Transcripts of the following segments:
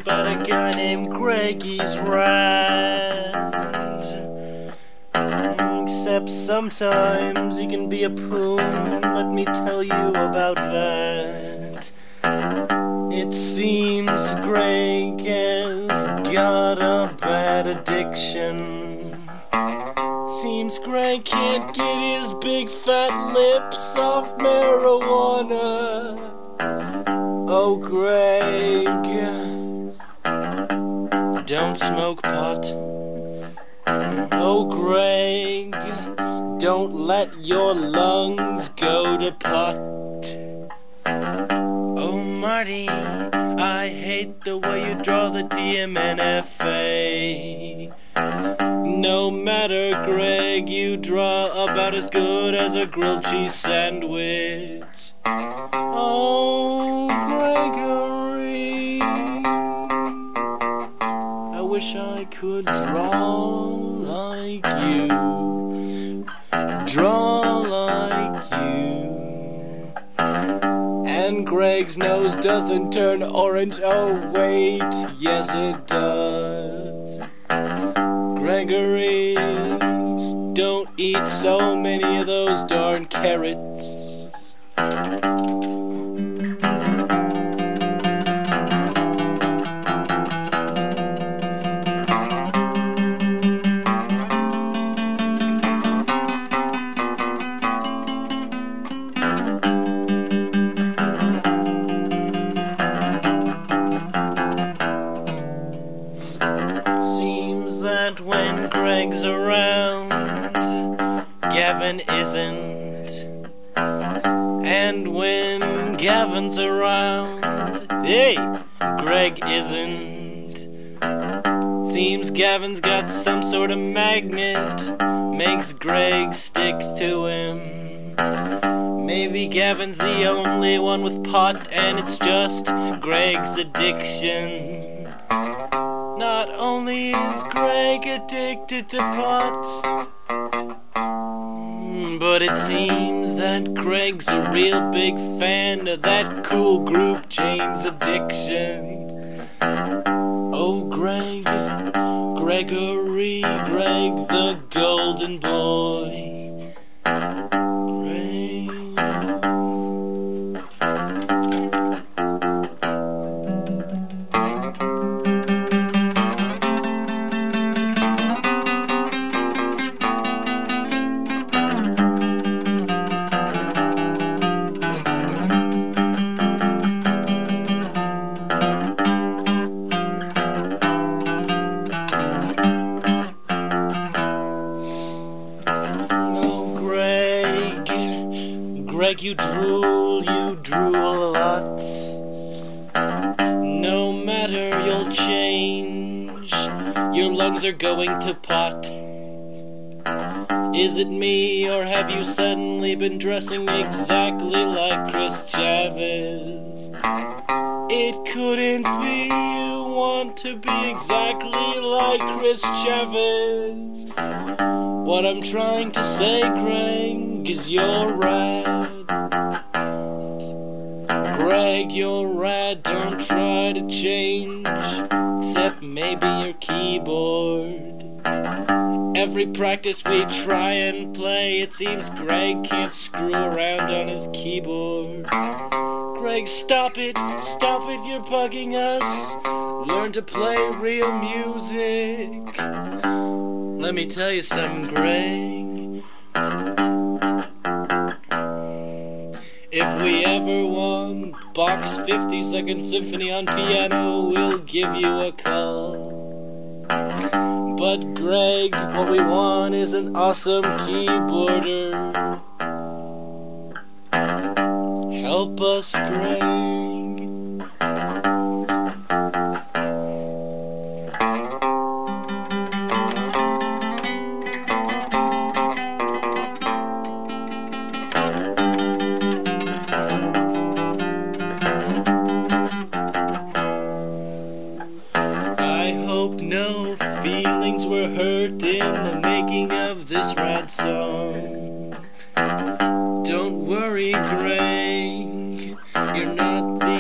about a guy named Greg. He's rad. Except sometimes he can be a poon. Let me tell you about that. It seems Greg has got a bad addiction. Seems Greg can't get his big fat lips off marijuana. Oh, Greg, don't smoke pot. Oh, Greg, don't let your lungs go to pot. Oh, Marty, I hate the way you draw the DMNFA. No matter, Greg, you draw about as good as a grilled cheese sandwich. Oh, Gregory, I wish I could draw like you. Draw like you. And Greg's nose doesn't turn orange. Oh, wait, yes it does. Gregory, don't eat so many of those darn carrots. That when Greg's around, Gavin isn't. And when Gavin's around, hey, Greg isn't. Seems Gavin's got some sort of magnet, makes Greg stick to him. Maybe Gavin's the only one with pot, and it's just Greg's addiction. Not only is Greg addicted to pot, but it seems that Greg's a real big fan of that cool group Jane's Addiction. Oh, Greg, Gregory, Greg the Golden Boy. Greg, you drool a lot. No matter, you'll change. Your lungs are going to pot. Is it me, or have you suddenly been dressing exactly like Chris Chavez? It couldn't be you want to be exactly like Chris Chavez. What I'm trying to say, Greg, is you're rad. Greg, you're rad, don't try to change, except maybe your keyboard. Every practice we try and play, it seems Greg can't screw around on his keyboard. Greg, stop it, you're bugging us. Learn to play real music. Let me tell you something, Greg. If we ever won Bach's 52nd Symphony on piano, we'll give you a call. But Greg, what we want is an awesome keyboarder. Help us, Greg. No feelings were hurt in the making of this rad song. Don't worry, Greg, you're not the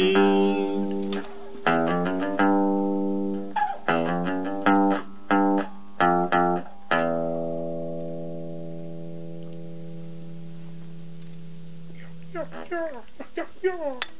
dude. Yeah.